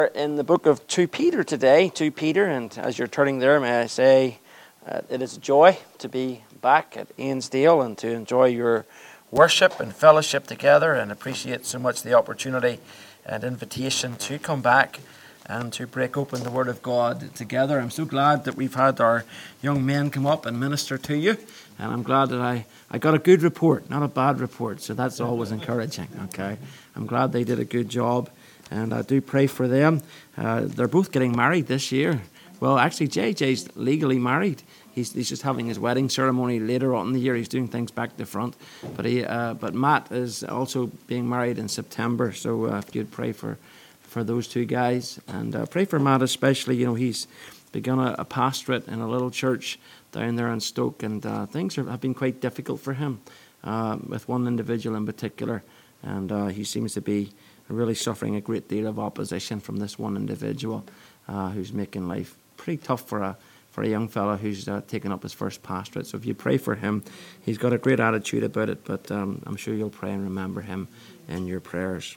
In the book of 2 Peter today, 2 Peter, and as you're turning there, may I say it is a joy to be back at Ainsdale and to enjoy your worship and fellowship together, and appreciate so much the opportunity and invitation to come back and to break open the Word of God together. I'm so glad that we've had our young men come up and minister to you, and I'm glad that I got a good report, not a bad report, so that's always encouraging, okay? I'm glad they did a good job. And I do pray for them. They're both getting married this year. Well, actually, JJ's legally married. He's just having his wedding ceremony later on in the year. He's doing things back to front. But Matt is also being married in September. So if you'd pray for those two guys. And pray for Matt especially. You know, he's begun a pastorate in a little church down there in Stoke. And things have been quite difficult for him with one individual in particular. And he seems to be really suffering a great deal of opposition from this one individual who's making life pretty tough for a young fellow who's taken up his first pastorate. So if you pray for him, he's got a great attitude about it, but I'm sure you'll pray and remember him in your prayers.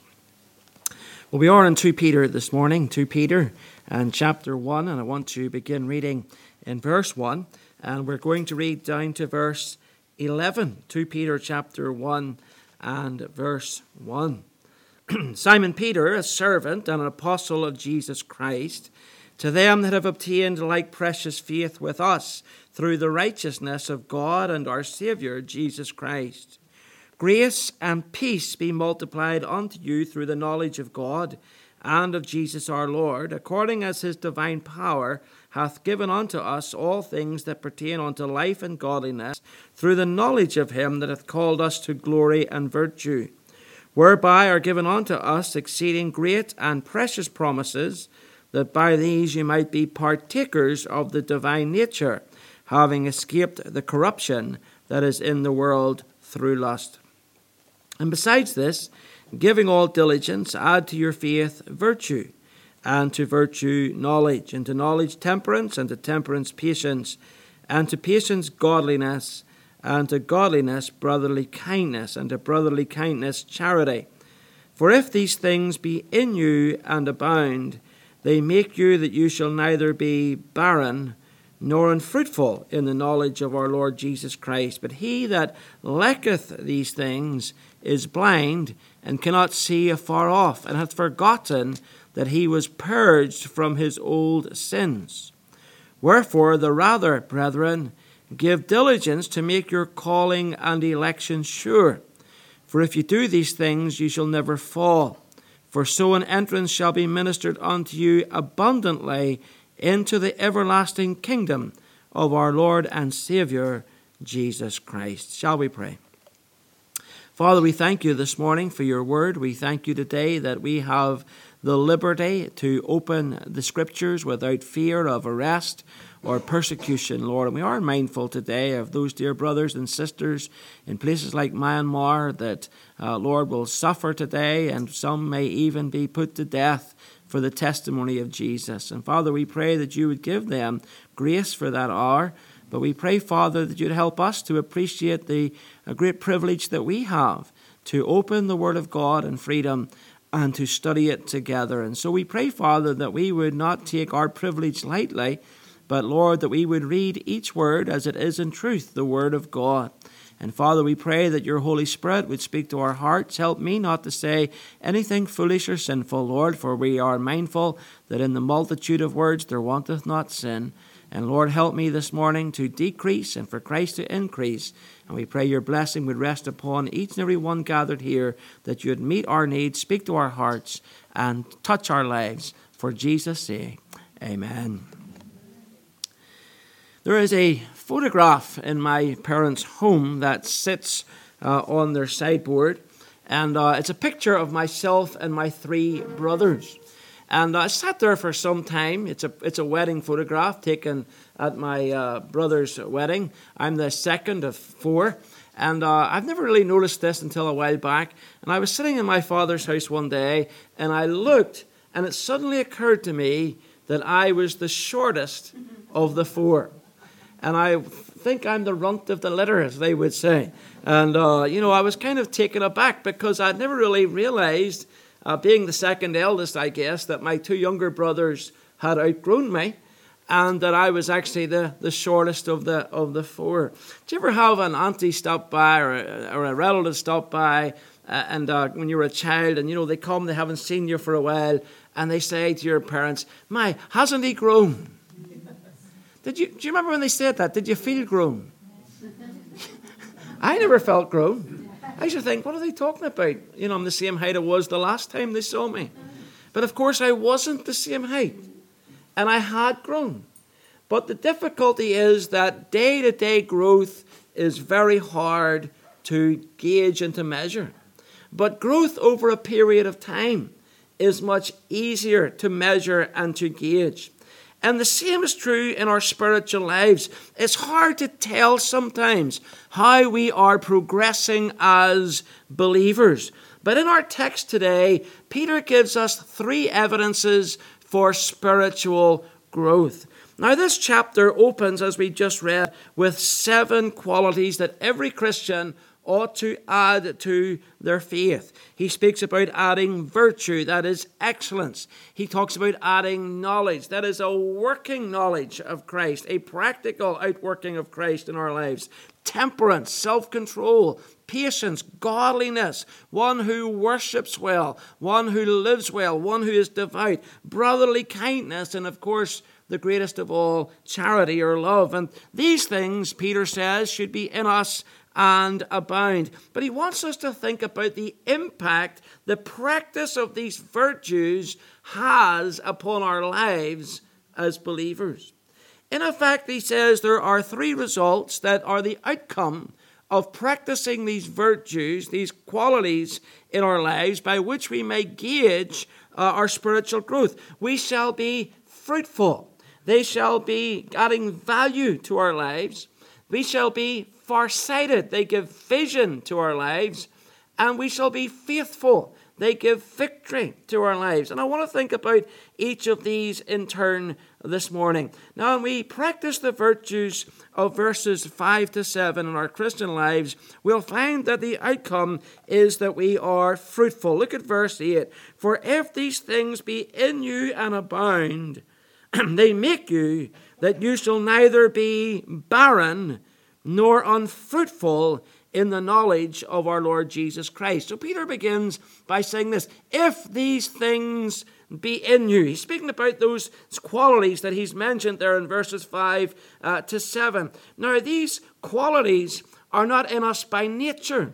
Well, we are in 2 Peter this morning, 2 Peter and chapter 1, and I want to begin reading in verse 1, and we're going to read down to verse 11, 2 Peter chapter 1 and verse 1. Simon Peter, a servant and an apostle of Jesus Christ, to them that have obtained like precious faith with us through the righteousness of God and our Saviour Jesus Christ. Grace and peace be multiplied unto you through the knowledge of God and of Jesus our Lord, according as his divine power hath given unto us all things that pertain unto life and godliness, through the knowledge of him that hath called us to glory and virtue, whereby are given unto us exceeding great and precious promises, that by these you might be partakers of the divine nature, having escaped the corruption that is in the world through lust. And besides this, giving all diligence, add to your faith virtue, and to virtue knowledge, and to knowledge temperance, and to temperance patience, and to patience godliness, and to godliness brotherly kindness, and to brotherly kindness charity. For if these things be in you and abound, they make you that you shall neither be barren nor unfruitful in the knowledge of our Lord Jesus Christ. But he that lacketh these things is blind, and cannot see afar off, and hath forgotten that he was purged from his old sins. Wherefore the rather, brethren, give diligence to make your calling and election sure. For if you do these things, you shall never fall. For so an entrance shall be ministered unto you abundantly into the everlasting kingdom of our Lord and Saviour, Jesus Christ. Shall we pray? Father, we thank you this morning for your word. We thank you today that we have the liberty to open the Scriptures without fear of arrest or persecution, Lord. And we are mindful today of those dear brothers and sisters in places like Myanmar that, Lord, will suffer today, and some may even be put to death for the testimony of Jesus. And Father, we pray that you would give them grace for that hour. But we pray, Father, that you'd help us to appreciate the great privilege that we have to open the Word of God in freedom and to study it together. And so we pray, Father, that we would not take our privilege lightly, but, Lord, that we would read each word as it is in truth, the Word of God. And, Father, we pray that your Holy Spirit would speak to our hearts. Help me not to say anything foolish or sinful, Lord, for we are mindful that in the multitude of words there wanteth not sin. And, Lord, help me this morning to decrease and for Christ to increase. And we pray your blessing would rest upon each and every one gathered here, that you would meet our needs, speak to our hearts, and touch our lives. For Jesus' sake, amen. There is a photograph in my parents' home that sits on their sideboard, and it's a picture of myself and my three brothers. And I sat there for some time. It's a wedding photograph taken at my brother's wedding. I'm the second of four, and I've never really noticed this until a while back. And I was sitting in my father's house one day, and I looked, and it suddenly occurred to me that I was the shortest of the four. And I think I'm the runt of the litter, as they would say. And, I was kind of taken aback because I'd never really realized being the second eldest, I guess, that my two younger brothers had outgrown me, and that I was actually the shortest of the four. Do you ever have an auntie stop by or a relative stop by, and when you were a child, and they come, they haven't seen you for a while, and they say to your parents, "My, hasn't he grown?" Do you remember when they said that? Did you feel grown? I never felt grown. I used to think, what are they talking about? I'm the same height I was the last time they saw me. But of course I wasn't the same height. And I had grown. But the difficulty is that day-to-day growth is very hard to gauge and to measure. But growth over a period of time is much easier to measure and to gauge. And the same is true in our spiritual lives. It's hard to tell sometimes how we are progressing as believers. But in our text today, Peter gives us 3 evidences for spiritual growth. Now, this chapter opens, as we just read, with 7 qualities that every Christian ought to add to their faith. He speaks about adding virtue, that is excellence. He talks about adding knowledge, that is a working knowledge of Christ, a practical outworking of Christ in our lives. Temperance, self-control, patience, godliness, one who worships well, one who lives well, one who is devout, brotherly kindness, and of course, the greatest of all, charity or love. And these things, Peter says, should be in us and abound. But he wants us to think about the impact the practice of these virtues has upon our lives as believers. In effect, he says there are 3 results that are the outcome of practicing these virtues, these qualities in our lives, by which we may gauge our spiritual growth. We shall be fruitful. They shall be adding value to our lives. We shall be farsighted. They give vision to our lives. And we shall be faithful. They give victory to our lives. And I want to think about each of these in turn this morning. Now, when we practice the virtues of verses 5 to 7 in our Christian lives, we'll find that the outcome is that we are fruitful. Look at verse 8. For if these things be in you and abound, they make you that you shall neither be barren nor unfruitful in the knowledge of our Lord Jesus Christ. So Peter begins by saying this, if these things be in you. He's speaking about those qualities that he's mentioned there in verses 5 to 7. Now, these qualities are not in us by nature.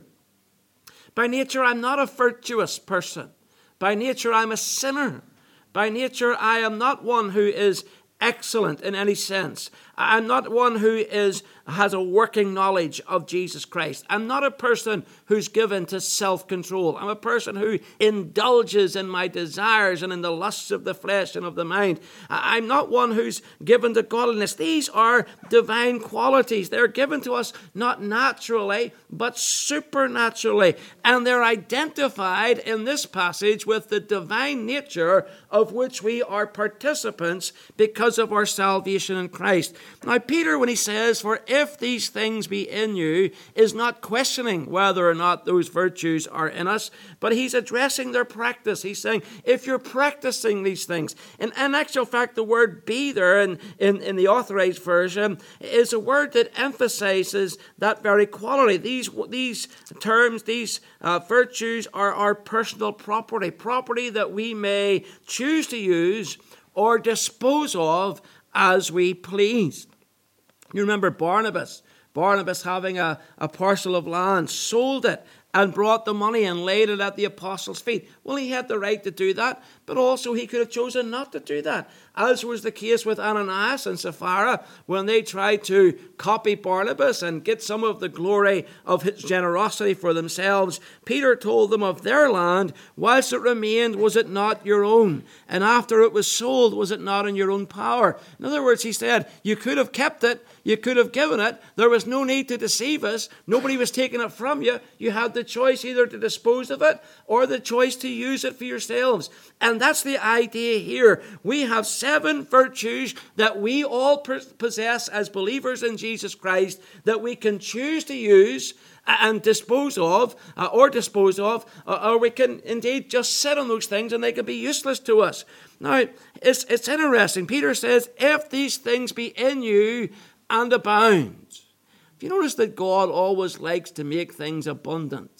By nature, I'm not a virtuous person. By nature, I'm a sinner. By nature, I am not one who is excellent in any sense. I'm not one who has a working knowledge of Jesus Christ. I'm not a person who's given to self-control. I'm a person who indulges in my desires and in the lusts of the flesh and of the mind. I'm not one who's given to godliness. These are divine qualities. They're given to us not naturally, but supernaturally. And they're identified in this passage with the divine nature of which we are participants because of our salvation in Christ. Now, Peter, when he says, for if these things be in you, is not questioning whether or not those virtues are in us, but he's addressing their practice. He's saying, if you're practicing these things, and in actual fact, the word be there in the Authorized Version is a word that emphasizes that very quality. These terms, these virtues are our personal property that we may choose to use or dispose of as we please. You remember Barnabas having a parcel of land, sold it and brought the money and laid it at the apostles' feet. Well, he had the right to do that, but also he could have chosen not to do that, as was the case with Ananias and Sapphira when they tried to copy Barnabas and get some of the glory of his generosity for themselves. Peter told them of their land, whilst it remained, was it not your own? And after it was sold, was it not in your own power? In other words, he said, you could have kept it, you could have given it, there was no need to deceive us, nobody was taking it from you, you had the choice either to dispose of it or the choice to use it for yourselves. And that's the idea here. We have 7 virtues that we all possess as believers in Jesus Christ that we can choose to use and dispose of, or we can indeed just sit on those things and they can be useless to us. Now, it's interesting. Peter says, if these things be in you and abound. Have you noticed that God always likes to make things abundant?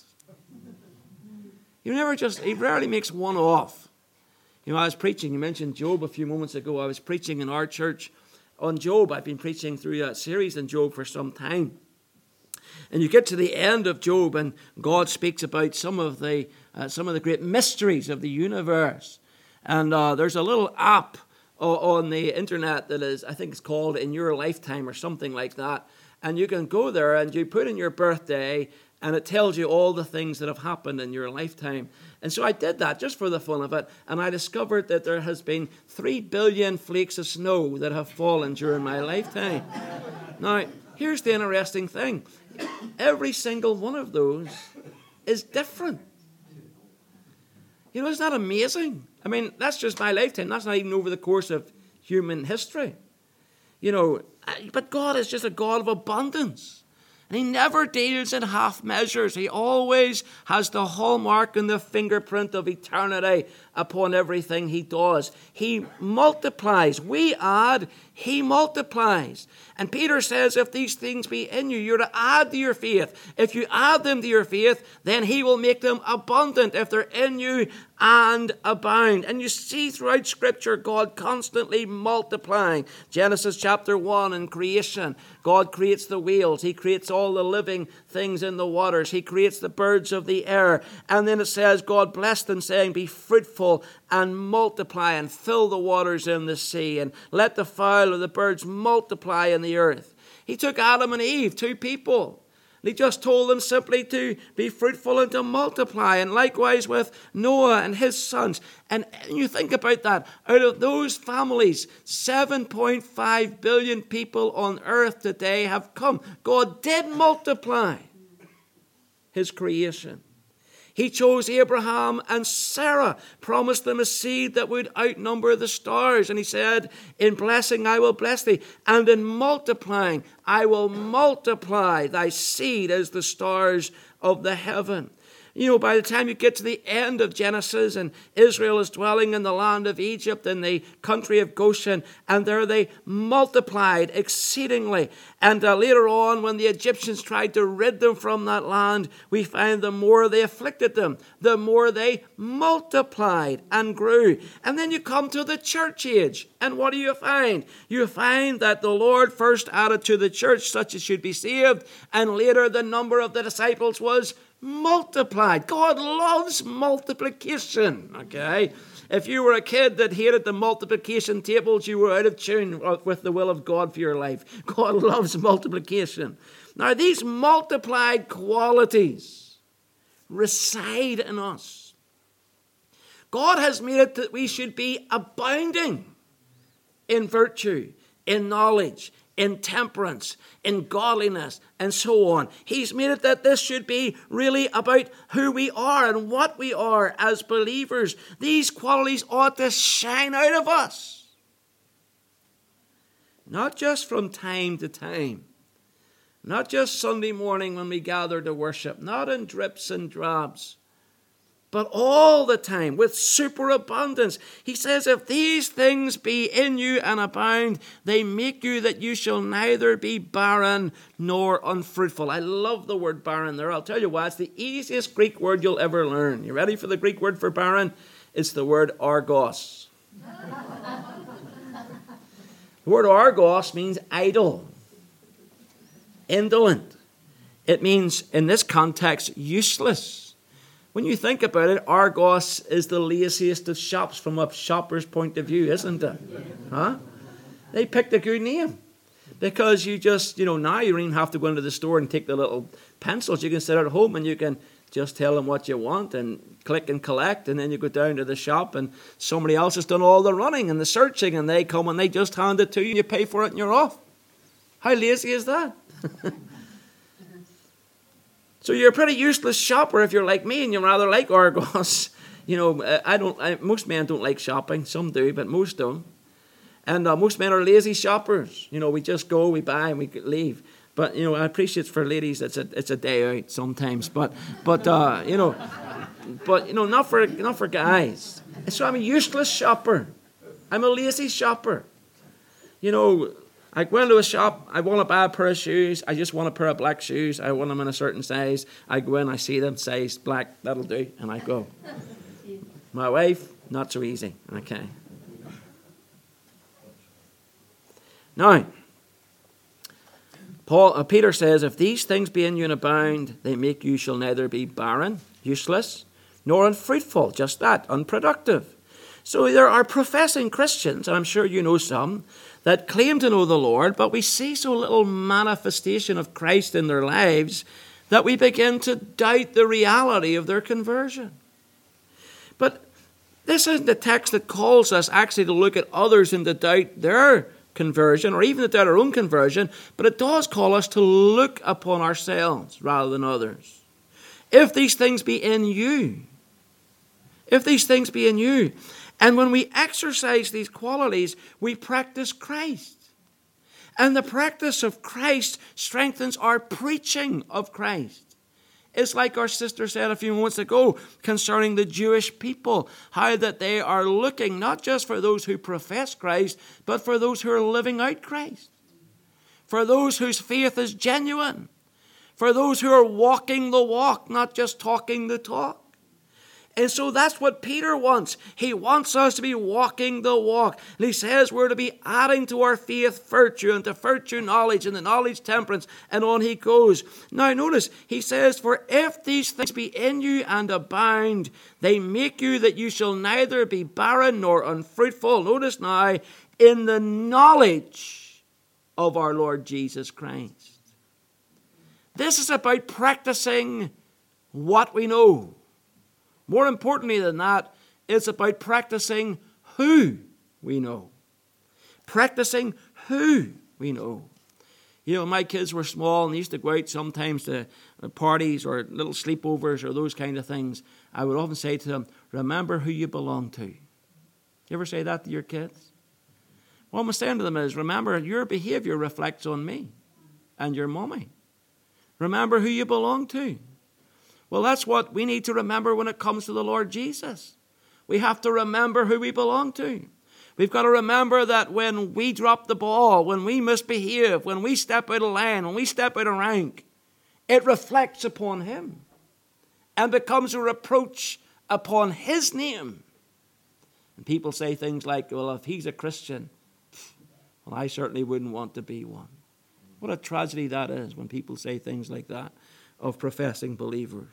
He rarely makes one off. You know, I was preaching, you mentioned Job a few moments ago. I was preaching in our church on Job. I've been preaching through that series on Job for some time. And you get to the end of Job, and God speaks about some of the great mysteries of the universe. And there's a little app on the internet that is, I think it's called In Your Lifetime or something like that. And you can go there and you put in your birthday, and it tells you all the things that have happened in your lifetime. And so I did that just for the fun of it, and I discovered that there has been 3 billion flakes of snow that have fallen during my lifetime. Now, here's the interesting thing. Every single one of those is different. You know, isn't that amazing? I mean, that's just my lifetime. That's not even over the course of human history. You know, but God is just a God of abundance. And he never deals in half measures. He always has the hallmark and the fingerprint of eternity upon everything he does. He multiplies. We add, he multiplies. And Peter says, if these things be in you, you're to add to your faith. If you add them to your faith, then he will make them abundant if they're in you and abound. And you see throughout Scripture, God constantly multiplying. Genesis chapter 1 in creation, God creates the whales. He creates all the living things in the waters. He creates the birds of the air. And then it says, God blessed them, saying, be fruitful and multiply and fill the waters in the sea, and let the fowl of the birds multiply in the earth. He took Adam and Eve, 2 people. And he just told them simply to be fruitful and to multiply. And likewise with Noah and his sons. And you think about that. Out of those families, 7.5 billion people on earth today have come. God did multiply his creation. He chose Abraham and Sarah, promised them a seed that would outnumber the stars. And he said, in blessing I will bless thee, and in multiplying I will multiply thy seed as the stars of the heaven. You know, by the time you get to the end of Genesis, and Israel is dwelling in the land of Egypt, in the country of Goshen, and there they multiplied exceedingly. And later on, when the Egyptians tried to rid them from that land, we find the more they afflicted them, the more they multiplied and grew. And then you come to the church age, and what do you find? You find that the Lord first added to the church such as should be saved, and later the number of the disciples was multiplied. God loves multiplication, okay? If you were a kid that hated the multiplication tables, you were out of tune with the will of God for your life. God loves multiplication. Now, these multiplied qualities reside in us. God has made it that we should be abounding in virtue, in knowledge, in temperance, in godliness, and so on. He's made it that this should be really about who we are and what we are as believers. These qualities ought to shine out of us. Not just from time to time. Not just Sunday morning when we gather to worship. Not in drips and drabs. But all the time, with superabundance. He says, if these things be in you and abound, they make you that you shall neither be barren nor unfruitful. I love the word barren there. I'll tell you why. It's the easiest Greek word you'll ever learn. You ready for the Greek word for barren? It's the word argos. The word argos means idle, indolent. It means, in this context, useless. When you think about it, Argos is the laziest of shops from a shopper's point of view, isn't it? Huh? They picked a good name. Because you just, now you don't even have to go into the store and take the little pencils. You can sit at home and you can just tell them what you want and click and collect. And then you go down to the shop and somebody else has done all the running and the searching. And they come and they just hand it to you. You pay for it and you're off. How lazy is that? So you're a pretty useless shopper if you're like me and you rather like Argos. Most men don't like shopping. Some do, but most don't. And most men are lazy shoppers. We just go, we buy, and we leave. But, I appreciate for ladies, it's a day out sometimes. But not for guys. So I'm a useless shopper. I'm a lazy shopper. I go into a shop, I want to buy a pair of shoes. I just want a pair of black shoes. I want them in a certain size. I go in, I see them, size black, that'll do, and I go. My wife, not so easy. Okay. Now, Peter says, if these things be in you and abound, they make you shall neither be barren, useless, nor unfruitful, just that, unproductive. So there are professing Christians, and I'm sure you know some, that claim to know the Lord, but we see so little manifestation of Christ in their lives that we begin to doubt the reality of their conversion. But this isn't the text that calls us actually to look at others and to doubt their conversion, or even to doubt our own conversion, but it does call us to look upon ourselves rather than others. If these things be in you, and when we exercise these qualities, we practice Christ. And the practice of Christ strengthens our preaching of Christ. It's like our sister said a few moments ago concerning the Jewish people, how that they are looking not just for those who profess Christ, but for those who are living out Christ. For those whose faith is genuine. For those who are walking the walk, not just talking the talk. And so that's what Peter wants. He wants us to be walking the walk. And he says we're to be adding to our faith virtue, and to virtue knowledge, and the knowledge temperance, and on he goes. Now notice, he says, for if these things be in you and abound, they make you that you shall neither be barren nor unfruitful. Notice now, in the knowledge of our Lord Jesus Christ. This is about practicing what we know. More importantly than that, it's about practicing who we know. Practicing who we know. My kids were small and they used to go out sometimes to parties or little sleepovers or those kind of things. I would often say to them, remember who you belong to. You ever say that to your kids? What I'm saying to them is, remember, your behavior reflects on me and your mommy. Remember who you belong to. Well, that's what we need to remember when it comes to the Lord Jesus. We have to remember who we belong to. We've got to remember that when we drop the ball, when we misbehave, when we step out of line, when we step out of rank, it reflects upon Him and becomes a reproach upon His name. And people say things like, well, if he's a Christian, well, I certainly wouldn't want to be one. What a tragedy that is when people say things like that of professing believers.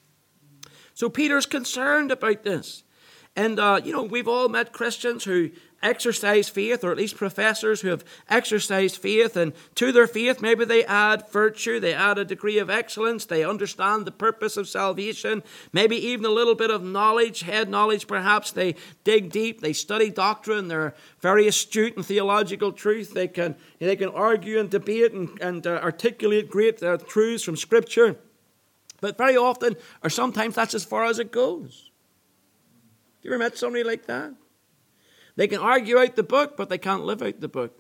So Peter's concerned about this. And, we've all met Christians who exercise faith, or at least professors who have exercised faith. And to their faith, maybe they add virtue, they add a degree of excellence, they understand the purpose of salvation, maybe even a little bit of knowledge, head knowledge perhaps. They dig deep, they study doctrine, they're very astute in theological truth. They can argue and debate and articulate great truths from Scripture. But very often, or sometimes that's as far as it goes. You ever met somebody like that? They can argue out the book, but they can't live out the book.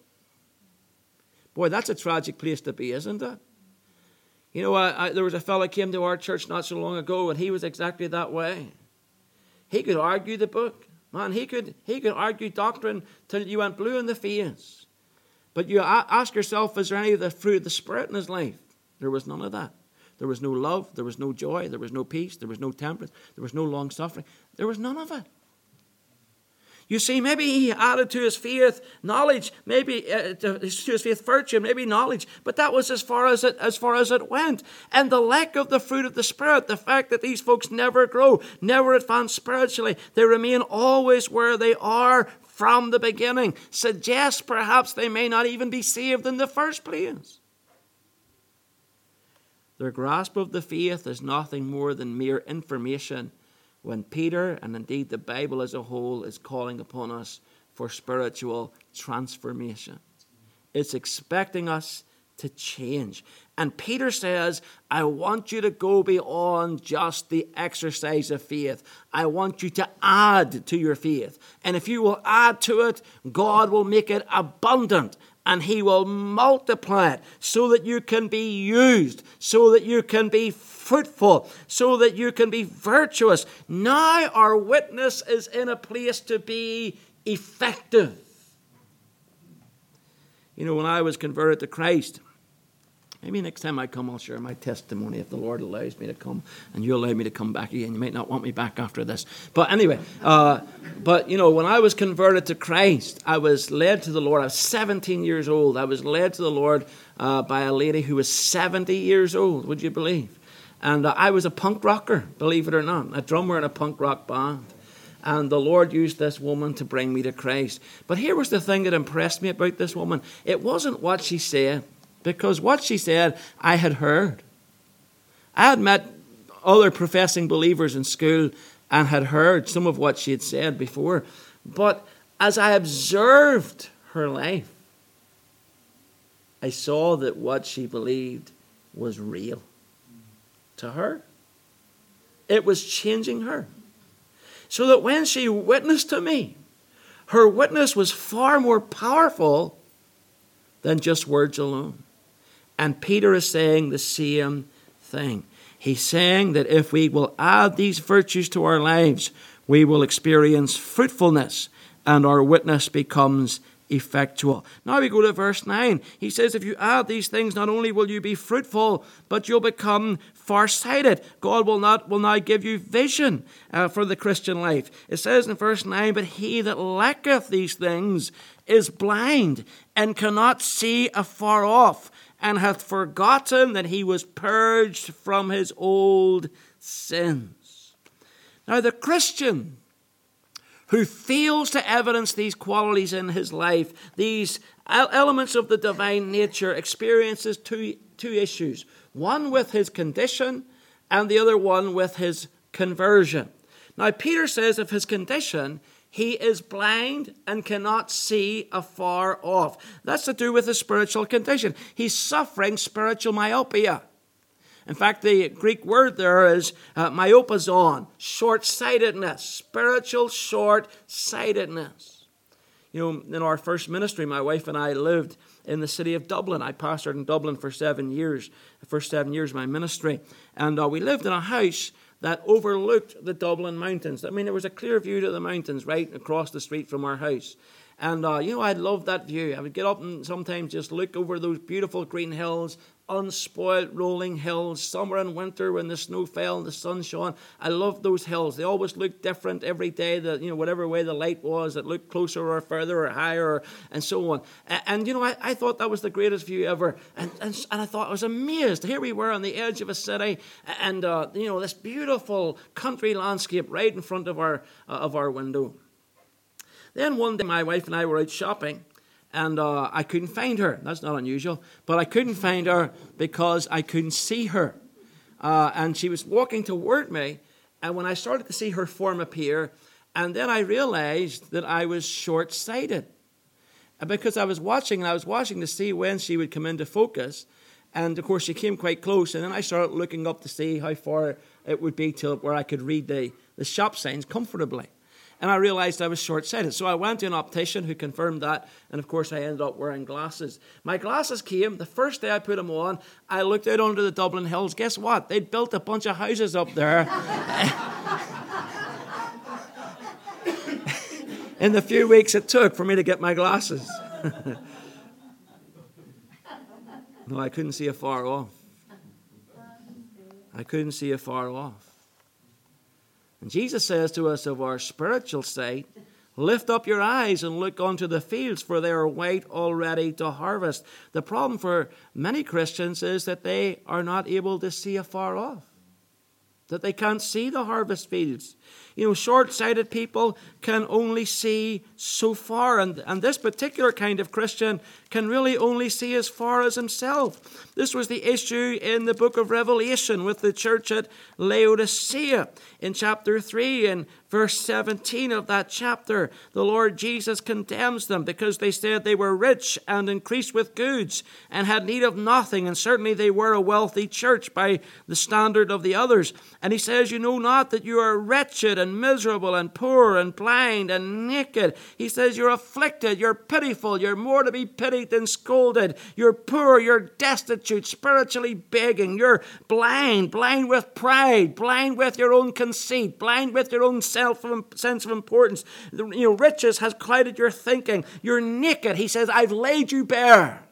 Boy, that's a tragic place to be, isn't it? There was a fellow came to our church not so long ago, and he was exactly that way. He could argue the book. Man, he could argue doctrine till you went blue in the face. But you ask yourself, is there any of the fruit of the Spirit in his life? There was none of that. There was no love, there was no joy, there was no peace, there was no temperance, there was no long suffering. There was none of it. You see, maybe he added to his faith knowledge, maybe to his faith virtue, maybe knowledge, but that was as far as it went. And the lack of the fruit of the Spirit, the fact that these folks never grow, never advance spiritually, they remain always where they are from the beginning, suggests perhaps they may not even be saved in the first place. Their grasp of the faith is nothing more than mere information when Peter, and indeed the Bible as a whole, is calling upon us for spiritual transformation. It's expecting us to change. And Peter says, I want you to go beyond just the exercise of faith. I want you to add to your faith. And if you will add to it, God will make it abundant and he will multiply it so that you can be used, so that you can be fruitful, so that you can be virtuous. Now our witness is in a place to be effective. You know, when I was converted to Christ, maybe next time I come, I'll share my testimony if the Lord allows me to come, and you allow me to come back again. You might not want me back after this. But anyway, but you know, when I was converted to Christ, I was led to the Lord. I was 17 years old. I was led to the Lord by a lady who was 70 years old, would you believe? And I was a punk rocker, believe it or not, a drummer in a punk rock band. And the Lord used this woman to bring me to Christ. But here was the thing that impressed me about this woman. It wasn't what she said. Because what she said, I had heard. I had met other professing believers in school and had heard some of what she had said before. But as I observed her life, I saw that what she believed was real to her. It was changing her. So that when she witnessed to me, her witness was far more powerful than just words alone. And Peter is saying the same thing. He's saying that if we will add these virtues to our lives, we will experience fruitfulness and our witness becomes effectual. Now we go to verse 9. He says, if you add these things, not only will you be fruitful, but you'll become farsighted. God will now give you vision for the Christian life. It says in verse 9, but he that lacketh these things is blind and cannot see afar off, and hath forgotten that he was purged from his old sins. Now the Christian who fails to evidence these qualities in his life, these elements of the divine nature, experiences two issues. One with his condition and the other one with his conversion. Now Peter says of his condition, he is blind and cannot see afar off. That's to do with his spiritual condition. He's suffering spiritual myopia. In fact, the Greek word there is myopazon, short-sightedness, spiritual short-sightedness. You know, in our first ministry, my wife and I lived in the city of Dublin. I pastored in Dublin for 7 years, the first 7 years of my ministry. And we lived in a house that overlooked the Dublin mountains. I mean, there was a clear view to the mountains right across the street from our house. And, I loved that view. I would get up and sometimes just look over those beautiful green hills, unspoiled rolling hills, summer and winter when the snow fell and the sun shone. I loved those hills. They always looked different every day, whatever way the light was, it looked closer or further or higher and so on. And I thought that was the greatest view ever. And I thought, I was amazed. Here we were on the edge of a city and, this beautiful country landscape right in front of our window. Then one day my wife and I were out shopping and I couldn't find her. That's not unusual. But I couldn't find her because I couldn't see her. And she was walking toward me. And when I started to see her form appear, and then I realized that I was short-sighted. And because I was watching to see when she would come into focus. And, of course, she came quite close. And then I started looking up to see how far it would be till where I could read the shop signs comfortably. And I realized I was short-sighted. So I went to an optician who confirmed that. And, of course, I ended up wearing glasses. My glasses came. The first day I put them on, I looked out onto the Dublin Hills. Guess what? They'd built a bunch of houses up there. In the few weeks it took for me to get my glasses. No, I couldn't see afar off. I couldn't see afar off. And Jesus says to us of our spiritual sight, lift up your eyes and look unto the fields, for they are white already to harvest. The problem for many Christians is that they are not able to see afar off, that they can't see the harvest fields. Short-sighted people can only see so far, and this particular kind of Christian can really only see as far as himself. This was the issue in the book of Revelation with the church at Laodicea. In chapter 3 and verse 17 of that chapter, the Lord Jesus condemns them because they said they were rich and increased with goods and had need of nothing, and certainly they were a wealthy church by the standard of the others. And he says, you know not that you are wretched and miserable and poor and blind and naked. He says you're afflicted, you're pitiful, you're more to be pitied than scolded. You're poor, you're destitute, spiritually begging. You're blind with pride, blind with your own conceit, blind with your own sense of importance. Riches has clouded your thinking. You're naked. He says, I've laid you bare.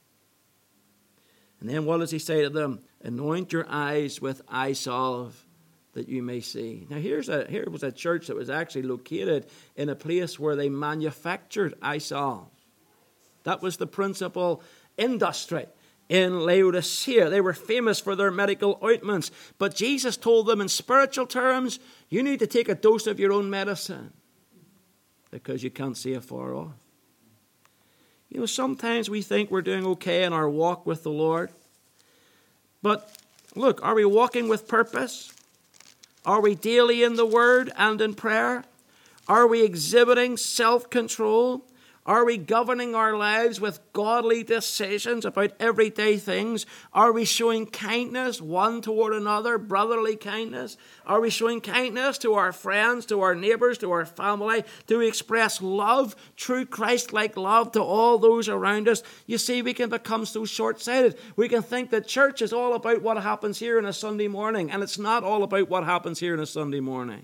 And then what does he say to them? Anoint your eyes with eye salve that you may see. Now here was a church that was actually located in a place where they manufactured eye salve. That was the principal industry in Laodicea. They were famous for their medical ointments. But Jesus told them in spiritual terms, you need to take a dose of your own medicine because you can't see afar off. Sometimes we think we're doing okay in our walk with the Lord. But look, are we walking with purpose? Are we daily in the Word and in prayer? Are we exhibiting self-control? Are we governing our lives with godly decisions about everyday things? Are we showing kindness one toward another, brotherly kindness? Are we showing kindness to our friends, to our neighbors, to our family? Do we express love, true Christ-like love to all those around us? You see, we can become so short-sighted. We can think that church is all about what happens here on a Sunday morning, and it's not all about what happens here on a Sunday morning.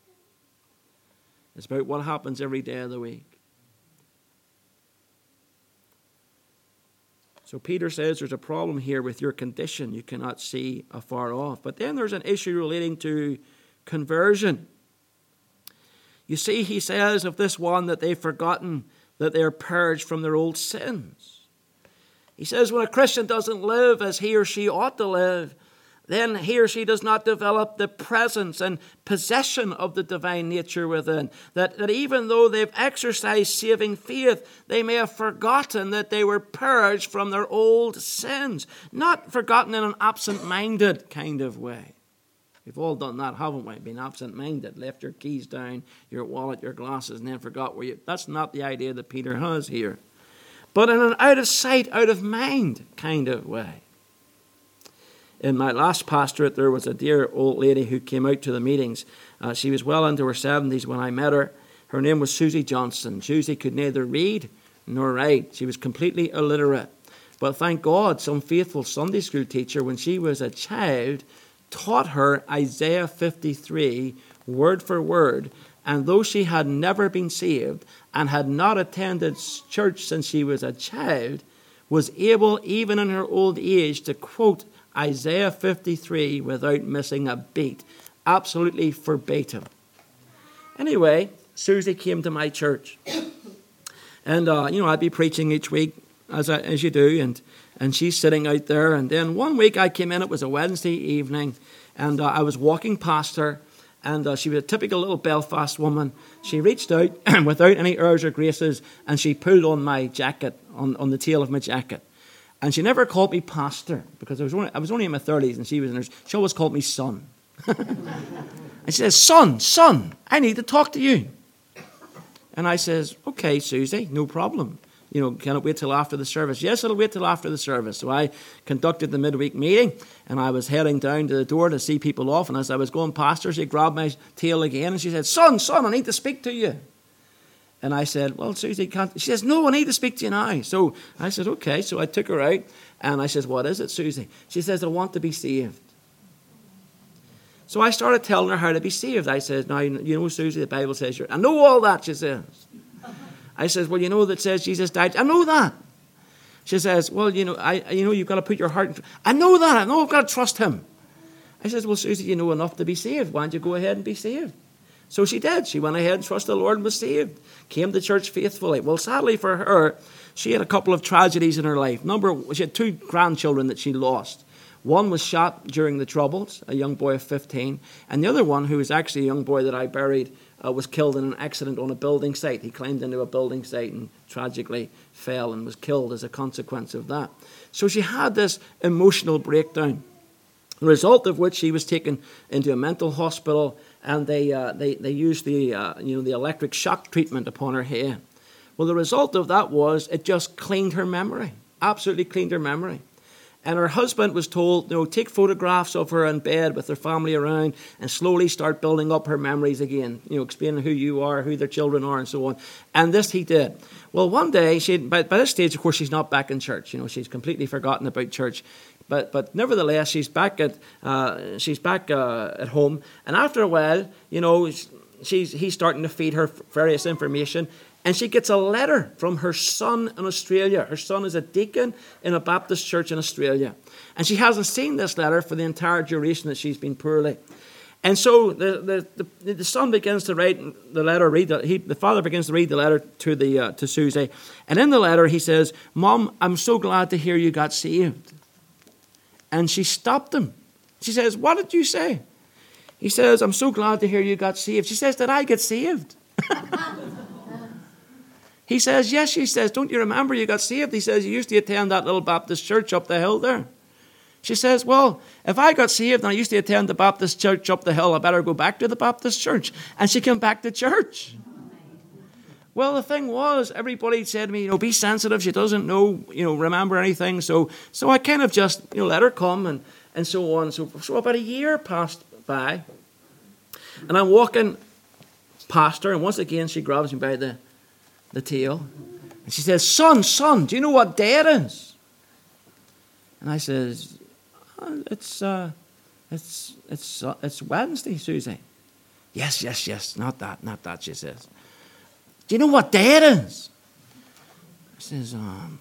It's about what happens every day of the week. So Peter says there's a problem here with your condition. You cannot see afar off. But then there's an issue relating to conversion. You see, he says of this one that they've forgotten that they're purged from their old sins. He says when a Christian doesn't live as he or she ought to live, then he or she does not develop the presence and possession of the divine nature within. That even though they've exercised saving faith, they may have forgotten that they were purged from their old sins. Not forgotten in an absent-minded kind of way. We've all done that, haven't we? Been absent-minded, left your keys down, your wallet, your glasses, and then forgot where you... That's not the idea that Peter has here. But in an out-of-sight, out-of-mind kind of way. In my last pastorate, there was a dear old lady who came out to the meetings. She was well into her 70s when I met her. Her name was Susie Johnson. Susie could neither read nor write. She was completely illiterate. But thank God, some faithful Sunday school teacher, when she was a child, taught her Isaiah 53 word for word. And though she had never been saved and had not attended church since she was a child, was able, even in her old age, to quote Isaiah 53 without missing a beat. Absolutely verbatim. Anyway, Susie came to my church. And, I'd be preaching each week, as you do, and she's sitting out there. And then one week I came in, it was a Wednesday evening, and I was walking past her, and she was a typical little Belfast woman. She reached out without any airs or graces, and she pulled on my jacket, on the tail of my jacket. And she never called me pastor, because I was only in my 30s, and she was in hers. She always called me son. And she says, son, I need to talk to you. And I says, okay, Susie, no problem. Can it wait till after the service? Yes, it'll wait till after the service. So I conducted the midweek meeting, and I was heading down to the door to see people off. And as I was going past her, she grabbed my tail again, and she said, son, I need to speak to you. And I said, well, Susie, can't... She says, no, I need to speak to you now. So I said, okay. So I took her out, and I said, what is it, Susie? She says, I want to be saved. So I started telling her how to be saved. I said, now, Susie, the Bible says I know all that, she says. I says, well, that says Jesus died. I know that. She says, well, you've got to put your heart in... I know that. I know I've got to trust him. I says, well, Susie, you know enough to be saved. Why don't you go ahead and be saved? So she did. She went ahead and trusted the Lord and was saved. Came to church faithfully. Well, sadly for her, she had a couple of tragedies in her life. She had 2 grandchildren that she lost. One was shot during the Troubles, a young boy of 15. And the other one, who was actually a young boy that I buried, was killed in an accident on a building site. He climbed into a building site and tragically fell and was killed as a consequence of that. So she had this emotional breakdown, the result of which she was taken into a mental hospital, and they used the electric shock treatment upon her head. Well, the result of that was it just cleaned her memory, absolutely cleaned her memory. And her husband was told, take photographs of her in bed with her family around and slowly start building up her memories again, explaining who you are, who their children are, and so on. And this he did. Well, one day, by this stage, of course, she's not back in church. She's completely forgotten about church. But nevertheless, she's back at home. And after a while, he's starting to feed her various information. And she gets a letter from her son in Australia. Her son is a deacon in a Baptist church in Australia. And she hasn't seen this letter for the entire duration that she's been poorly. And so the son begins to write the letter. The father begins to read the letter to Susie. And in the letter he says, "Mom, I'm so glad to hear you got saved." And she stopped him. She says, "What did you say?" He says, "I'm so glad to hear you got saved." She says, "Did I get saved?" He says, "Yes." She says, "Don't you remember you got saved?" He says, "You used to attend that little Baptist church up the hill there." She says, "Well, if I got saved and I used to attend the Baptist church up the hill, I better go back to the Baptist church." And she came back to church. Well, the thing was, everybody said to me, be sensitive. She doesn't know, remember anything. So I kind of just, let her come and so on. So about a year passed by. And I'm walking past her. And once again, she grabs me by the tail. And she says, son, do you know what day it is?" And I says, It's Wednesday, Susie." Yes, not that, she says. "Do you know what day it is?" I says,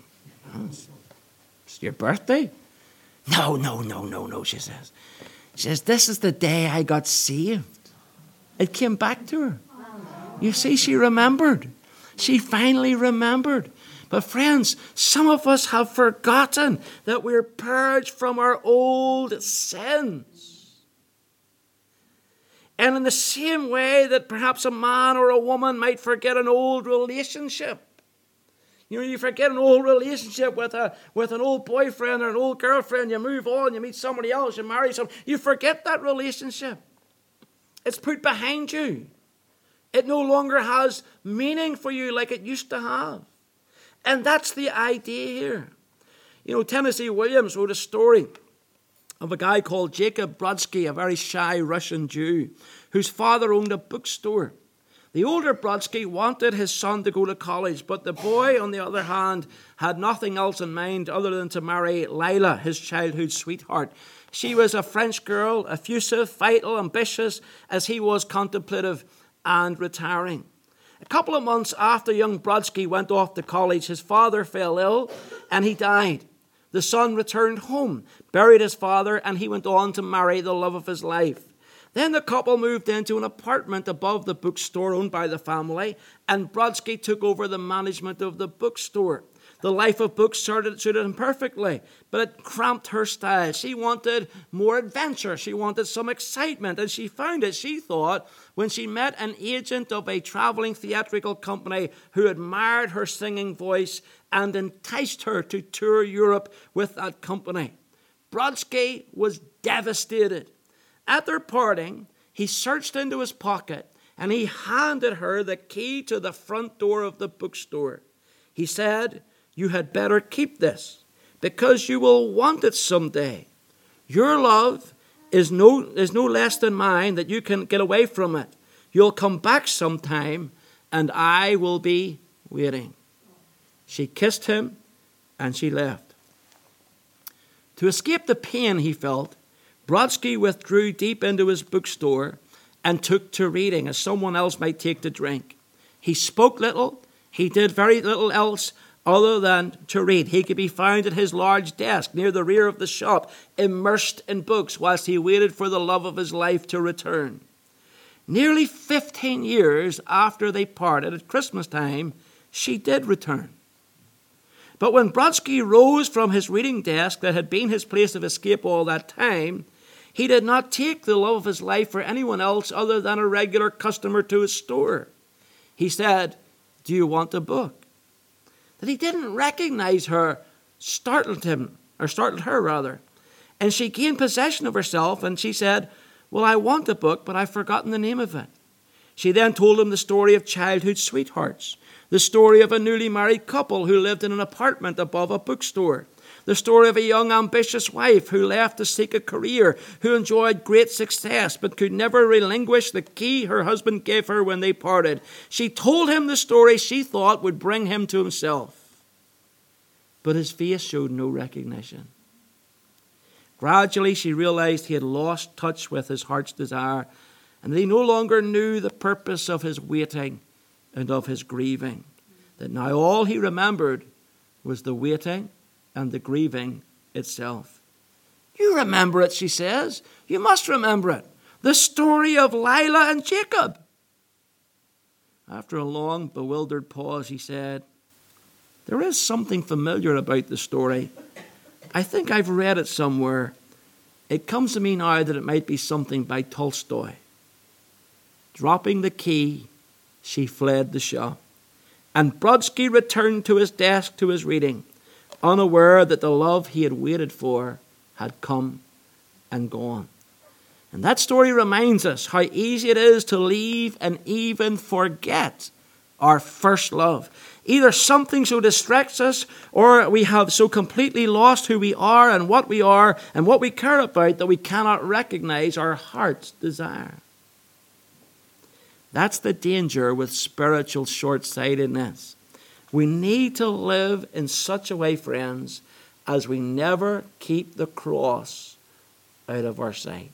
"It's your birthday." No, she says. She says, "This is the day I got saved." It came back to her. You see, she remembered. She finally remembered. But friends, some of us have forgotten that we're purged from our old sins. And in the same way that perhaps a man or a woman might forget an old relationship. You forget an old relationship with an old boyfriend or an old girlfriend. You move on, you meet somebody else, you marry someone. You forget that relationship. It's put behind you. It no longer has meaning for you like it used to have. And that's the idea here. Tennessee Williams wrote a story of a guy called Jacob Brodsky, a very shy Russian Jew, whose father owned a bookstore. The older Brodsky wanted his son to go to college, but the boy, on the other hand, had nothing else in mind other than to marry Lila, his childhood sweetheart. She was a French girl, effusive, vital, ambitious, as he was contemplative and retiring. A couple of months after young Brodsky went off to college, his father fell ill and he died. The son returned home, buried his father, and he went on to marry the love of his life. Then the couple moved into an apartment above the bookstore owned by the family, and Brodsky took over the management of the bookstore. The life of books suited him perfectly, but it cramped her style. She wanted more adventure. She wanted some excitement, and she found it, she thought, when she met an agent of a traveling theatrical company who admired her singing voice and enticed her to tour Europe with that company. Brodsky was devastated. At their parting, he searched into his pocket and he handed her the key to the front door of the bookstore. He said, "You had better keep this because you will want it someday. Your love is no less than mine that you can get away from it. You'll come back sometime and I will be waiting." She kissed him and she left. To escape the pain he felt, Brodsky withdrew deep into his bookstore and took to reading as someone else might take to drink. He spoke little. He did very little else other than to read. He could be found at his large desk near the rear of the shop, immersed in books whilst he waited for the love of his life to return. Nearly 15 years after they parted at Christmas time, she did return. But when Brodsky rose from his reading desk that had been his place of escape all that time, he did not take the love of his life for anyone else other than a regular customer to his store. He said, "Do you want a book?" That he didn't recognize her startled her. And she gained possession of herself and she said, "Well, I want a book, but I've forgotten the name of it." She then told him the story of childhood sweethearts, the story of a newly married couple who lived in an apartment above a bookstore, The story of a young ambitious wife who left to seek a career, who enjoyed great success but could never relinquish the key her husband gave her when they parted. She told him the story she thought would bring him to himself, but his face showed no recognition. Gradually she realized he had lost touch with his heart's desire, and that he no longer knew the purpose of his waiting and of his grieving. That now all he remembered was the waiting and the grieving itself. You remember it, she says. You must remember it. The story of Lila and Jacob. After a long, bewildered pause, he said, there is something familiar about the story. I think I've read it somewhere. It comes to me now that it might be something by Tolstoy. Dropping the key, she fled the shop, and Brodsky returned to his desk to his reading, unaware that the love he had waited for had come and gone. And that story reminds us how easy it is to leave and even forget our first love. Either something so distracts us, or we have so completely lost who we are and what we care about that we cannot recognize our heart's desire. That's the danger with spiritual short-sightedness. We need to live in such a way, friends, as we never keep the cross out of our sight.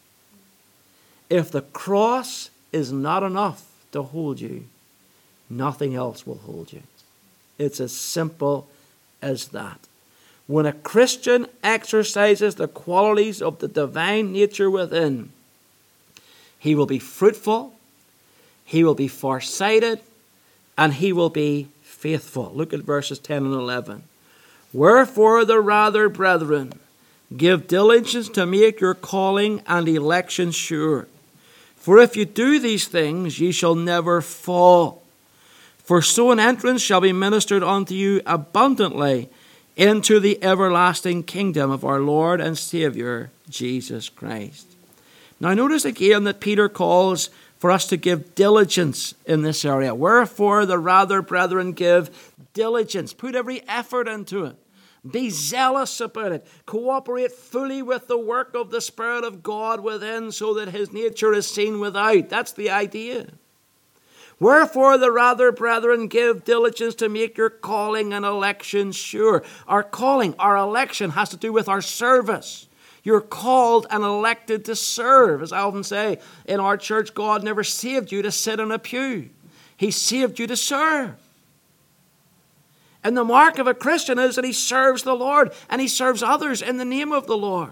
If the cross is not enough to hold you, nothing else will hold you. It's as simple as that. When a Christian exercises the qualities of the divine nature within, he will be fruitful, he will be farsighted, and he will be faithful. Look at verses 10 and 11. Wherefore the rather, brethren, give diligence to make your calling and election sure. For if you do these things, ye shall never fall. For so an entrance shall be ministered unto you abundantly into the everlasting kingdom of our Lord and Saviour, Jesus Christ. Now notice again that Peter calls for us to give diligence in this area. Wherefore the rather, brethren, give diligence. Put every effort into it. Be zealous about it. Cooperate fully with the work of the Spirit of God within, so that his nature is seen without. That's the idea. Wherefore the rather, brethren, give diligence to make your calling and election sure. Our calling, our election has to do with our service. You're called and elected to serve. As I often say, in our church, God never saved you to sit in a pew. He saved you to serve. And the mark of a Christian is that he serves the Lord and he serves others in the name of the Lord.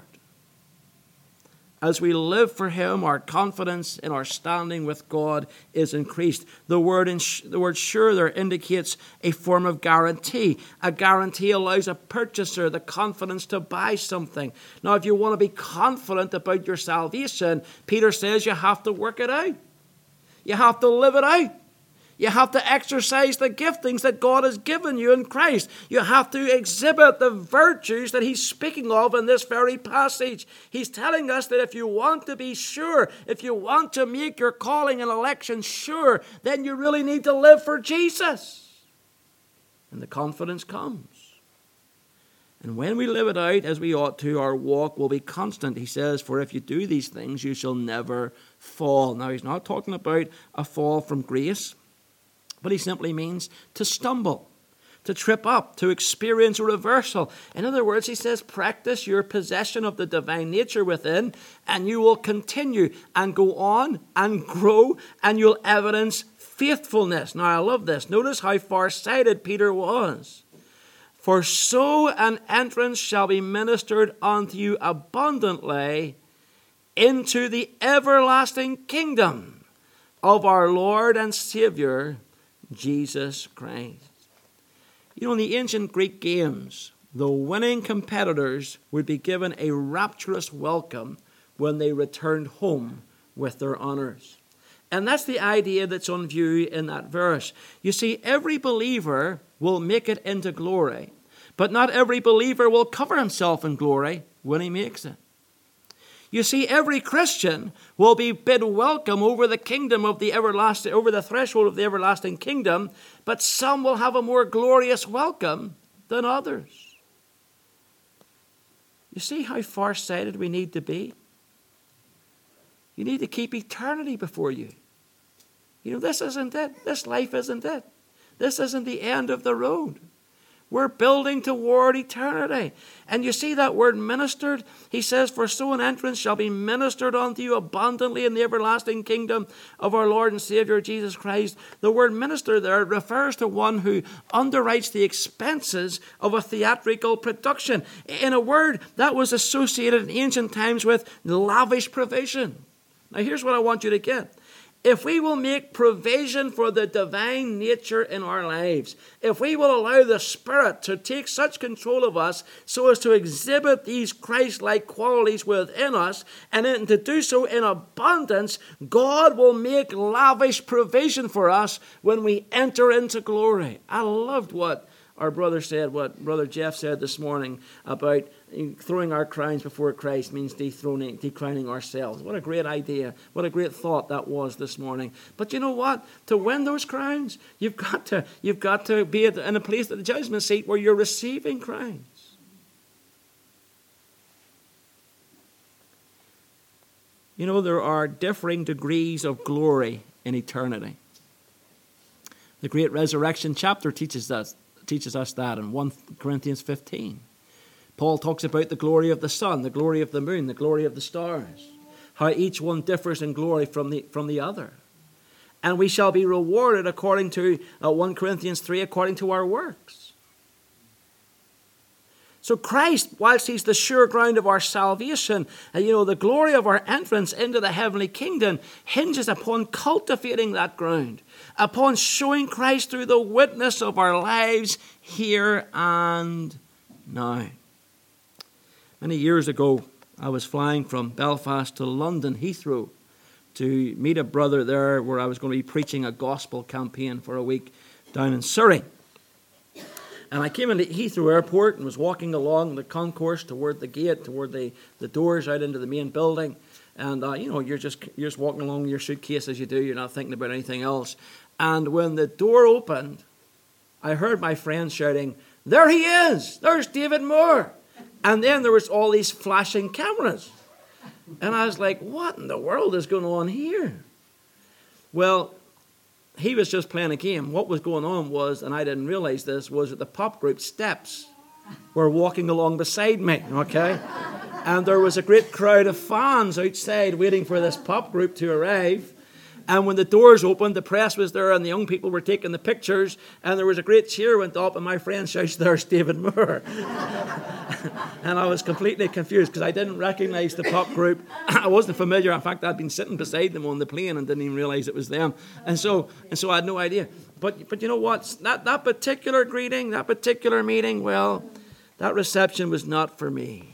As we live for him, our confidence in our standing with God is increased. The word sure there indicates a form of guarantee. A guarantee allows a purchaser the confidence to buy something. Now, if you want to be confident about your salvation, Peter says you have to work it out. You have to live it out. You have to exercise the giftings that God has given you in Christ. You have to exhibit the virtues that he's speaking of in this very passage. He's telling us that if you want to be sure, if you want to make your calling and election sure, then you really need to live for Jesus. And the confidence comes. And when we live it out as we ought to, our walk will be constant. He says, for if you do these things, you shall never fall. Now, he's not talking about a fall from grace, but he simply means to stumble, to trip up, to experience a reversal. In other words, he says, practice your possession of the divine nature within, and you will continue and go on and grow, and you'll evidence faithfulness. Now, I love this. Notice how far-sighted Peter was. For so an entrance shall be ministered unto you abundantly into the everlasting kingdom of our Lord and Saviour, Jesus Christ. You know, in the ancient Greek games, the winning competitors would be given a rapturous welcome when they returned home with their honors. And that's the idea that's on view in that verse. You see, every believer will make it into glory, but not every believer will cover himself in glory when he makes it. You see, every Christian will be bid welcome over the kingdom of the everlasting, over the threshold of the everlasting kingdom, but some will have a more glorious welcome than others. You see how far-sighted we need to be? You need to keep eternity before you. You know, this isn't it. This life isn't it. This isn't the end of the road. We're building toward eternity. And you see that word ministered? He says, for so an entrance shall be ministered unto you abundantly in the everlasting kingdom of our Lord and Savior Jesus Christ. The word minister there refers to one who underwrites the expenses of a theatrical production. In a word that was associated in ancient times with lavish provision. Now here's what I want you to get. If we will make provision for the divine nature in our lives, if we will allow the Spirit to take such control of us so as to exhibit these Christ-like qualities within us, and to do so in abundance, God will make lavish provision for us when we enter into glory. I loved what our brother said, what Brother Jeff said this morning about throwing our crowns before Christ means decrowning ourselves. What a great idea. What a great thought that was this morning. But you know what? To win those crowns, you've got to be in a place at the judgment seat where you're receiving crowns. You know, there are differing degrees of glory in eternity. The great resurrection chapter teaches us that in 1 Corinthians 15. Paul talks about the glory of the sun, the glory of the moon, the glory of the stars, how each one differs in glory from the other. And we shall be rewarded according to 1 Corinthians 3, according to our works. So Christ, whilst he's the sure ground of our salvation, the glory of our entrance into the heavenly kingdom hinges upon cultivating that ground, upon showing Christ through the witness of our lives here and now. Many years ago, I was flying from Belfast to London Heathrow to meet a brother there where I was going to be preaching a gospel campaign for a week down in Surrey. And I came into Heathrow Airport and was walking along the concourse toward the gate, toward the doors out into the main building. And, you're just walking along with your suitcase as you do. You're not thinking about anything else. And when the door opened, I heard my friend shouting, "There he is! There's David Moore!" And then there was all these flashing cameras. And I was like, what in the world is going on here? Well, he was just playing a game. What was going on was, and I didn't realize this, was that the pop group Steps were walking along beside me, okay? And there was a great crowd of fans outside waiting for this pop group to arrive. And when the doors opened, the press was there and the young people were taking the pictures, and there was a great cheer went up, and my friend shouts, "There's David Moore." And I was completely confused because I didn't recognize the pop group. I wasn't familiar. In fact, I'd been sitting beside them on the plane and didn't even realize it was them. And so I had no idea. But you know what? That particular greeting, that particular meeting, well, that reception was not for me.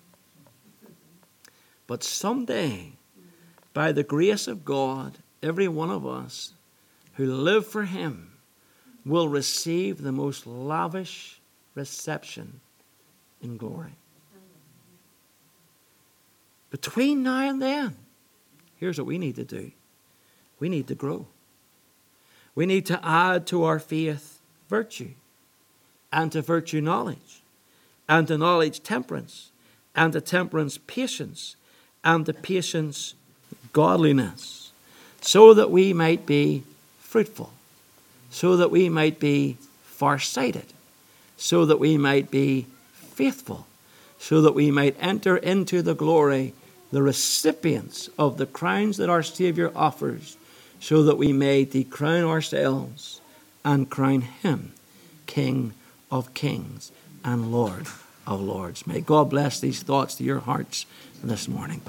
But someday, by the grace of God, every one of us who live for him will receive the most lavish reception in glory. Between now and then, here's what we need to do. We need to grow. We need to add to our faith virtue, and to virtue knowledge, and to knowledge temperance, and to temperance patience, and to patience godliness, so that we might be fruitful, so that we might be farsighted, so that we might be faithful, so that we might enter into the glory, the recipients of the crowns that our Savior offers, so that we may decrown ourselves and crown him King of kings and Lord of lords. May God bless these thoughts to your hearts this morning.